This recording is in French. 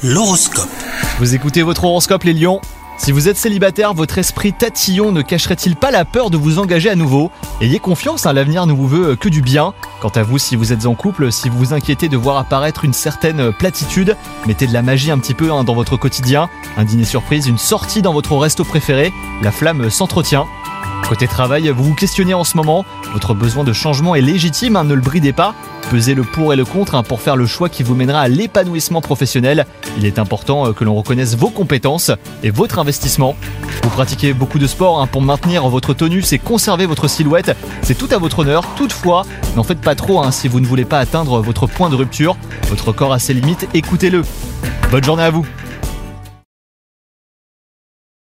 L'horoscope. Vous écoutez votre horoscope les lions. Si vous êtes célibataire, votre esprit tatillon ne cacherait-il pas la peur de vous engager à nouveau ? Ayez confiance, l'avenir ne vous veut que du bien. Quant à vous, si vous êtes en couple, si vous vous inquiétez de voir apparaître une certaine platitude, mettez de la magie un petit peu dans votre quotidien. Un dîner surprise, une sortie dans votre resto préféré, la flamme s'entretient. Côté travail, vous vous questionnez en ce moment, votre besoin de changement est légitime, ne le bridez pas. Pesez le pour et le contre pour faire le choix qui vous mènera à l'épanouissement professionnel. Il est important que l'on reconnaisse vos compétences et votre investissement. Vous pratiquez beaucoup de sport pour maintenir votre tonus et conserver votre silhouette. C'est tout à votre honneur. Toutefois, n'en faites pas trop si vous ne voulez pas atteindre votre point de rupture. Votre corps a ses limites, écoutez-le. Bonne journée à vous.